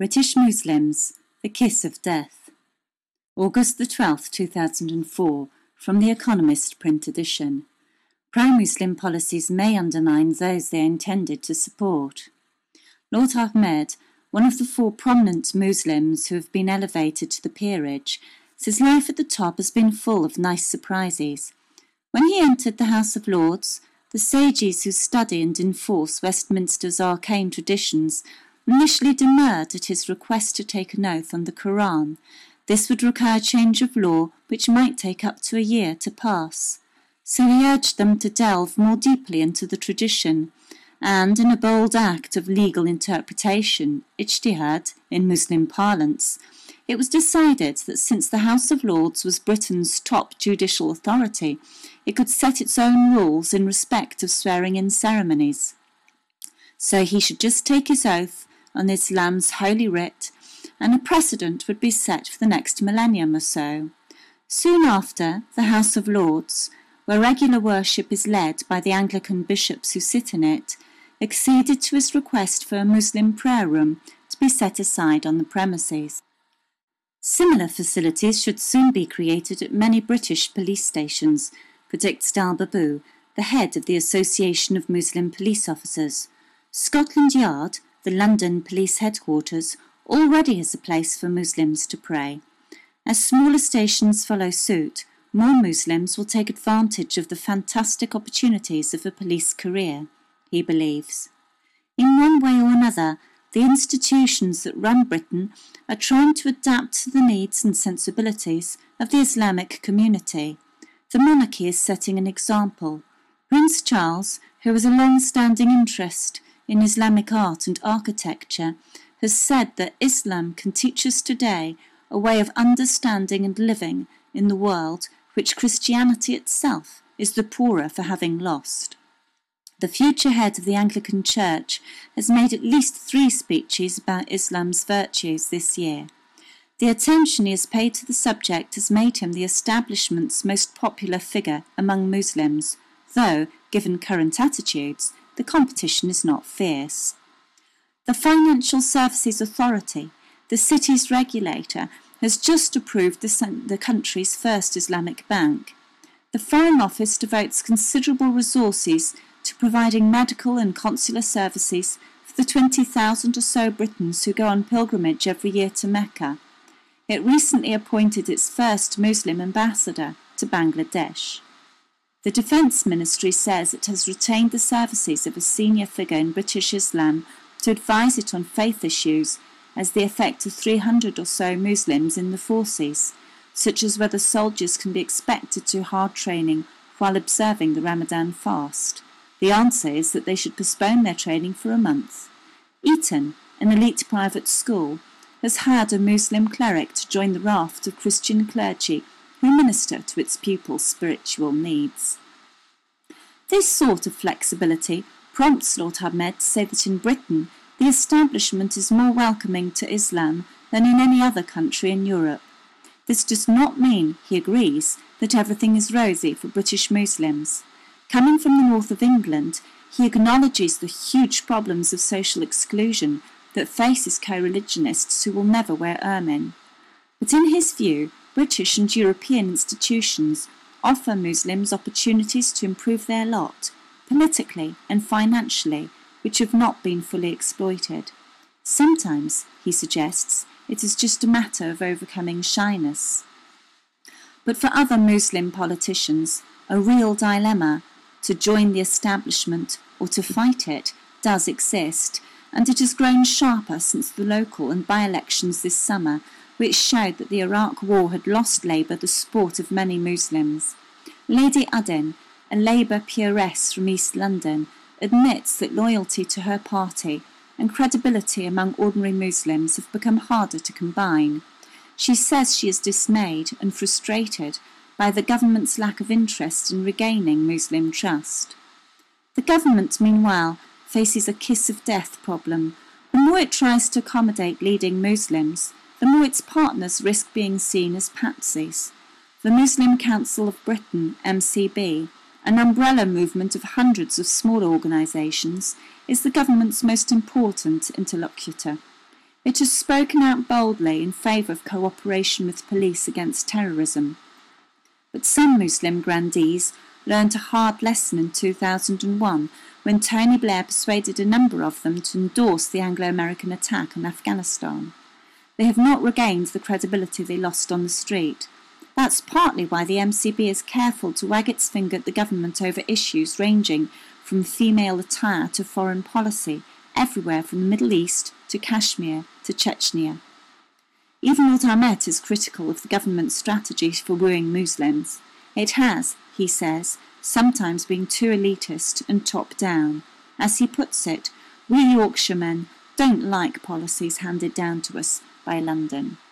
British Muslims, The Kiss of Death. August the 12th, 2004, from The Economist print edition. Pro-Muslim policies may undermine those they are intended to support. Lord Ahmed, one of the four prominent Muslims who have been elevated to the peerage, says life at the top has been full of nice surprises. When he entered the House of Lords, the sages who study and enforce Westminster's arcane traditions initially demurred at his request to take an oath on the Quran. This would require change of law which might take up to a year to pass. So he urged them to delve more deeply into the tradition, and in a bold act of legal interpretation, ijtihad in Muslim parlance, it was decided that since the House of Lords was Britain's top judicial authority, it could set its own rules in respect of swearing-in ceremonies. So he should just take his oath on Islam's holy writ, and a precedent would be set for the next millennium or so. Soon after, the House of Lords, where regular worship is led by the Anglican bishops who sit in it, acceded to his request for a Muslim prayer room to be set aside on the premises. Similar facilities should soon be created at many British police stations, predicts Dal Babu, the head of the Association of Muslim Police Officers. Scotland Yard, the London police headquarters, already has a place for Muslims to pray. As smaller stations follow suit, more Muslims will take advantage of the fantastic opportunities of a police career, he believes. In one way or another, the institutions that run Britain are trying to adapt to the needs and sensibilities of the Islamic community. The monarchy is setting an example. Prince Charles, who has a long-standing interest in Islamic art and architecture, has said that Islam can teach us today a way of understanding and living in the world which Christianity itself is the poorer for having lost. The future head of the Anglican Church has made at least 3 speeches about Islam's virtues this year. The attention he has paid to the subject has made him the establishment's most popular figure among Muslims, though, given current attitudes, the competition is not fierce. The Financial Services Authority, the city's regulator, has just approved the country's first Islamic bank. The Foreign Office devotes considerable resources to providing medical and consular services for the 20,000 or so Britons who go on pilgrimage every year to Mecca. It recently appointed its first Muslim ambassador to Bangladesh. The Defence Ministry says it has retained the services of a senior figure in British Islam to advise it on faith issues as the effect of 300 or so Muslims in the forces, such as whether soldiers can be expected to hard training while observing the Ramadan fast. The answer is that they should postpone their training for a month. Eton, an elite private school, has hired a Muslim cleric to join the raft of Christian clergy who minister to its pupils' spiritual needs. This sort of flexibility prompts Lord Ahmed to say that in Britain the establishment is more welcoming to Islam than in any other country in Europe. This does not mean, he agrees, that everything is rosy for British Muslims. Coming from the north of England, he acknowledges the huge problems of social exclusion that faces co-religionists who will never wear ermine. But in his view, British and European institutions offer Muslims opportunities to improve their lot, politically and financially, which have not been fully exploited. Sometimes, he suggests, it is just a matter of overcoming shyness. But for other Muslim politicians, a real dilemma, to join the establishment or to fight it, does exist, and it has grown sharper since the local and by-elections this summer, which showed that the Iraq War had lost Labour the support of many Muslims. Lady Aden, a Labour peeress from East London, admits that loyalty to her party and credibility among ordinary Muslims have become harder to combine. She says she is dismayed and frustrated by the government's lack of interest in regaining Muslim trust. The government, meanwhile, faces a kiss of death problem. The more it tries to accommodate leading Muslims, the more its partners risk being seen as patsies. The Muslim Council of Britain, MCB, an umbrella movement of hundreds of smaller organisations, is the government's most important interlocutor. It has spoken out boldly in favour of cooperation with police against terrorism. But some Muslim grandees learned a hard lesson in 2001 when Tony Blair persuaded a number of them to endorse the Anglo-American attack on Afghanistan. They have not regained the credibility they lost on the street. That's partly why the MCB is careful to wag its finger at the government over issues ranging from female attire to foreign policy, everywhere from the Middle East to Kashmir to Chechnya. Even Lord Ahmet is critical of the government's strategy for wooing Muslims. It has, he says, sometimes been too elitist and top-down. As he puts it, we Yorkshiremen don't like policies handed down to us by London.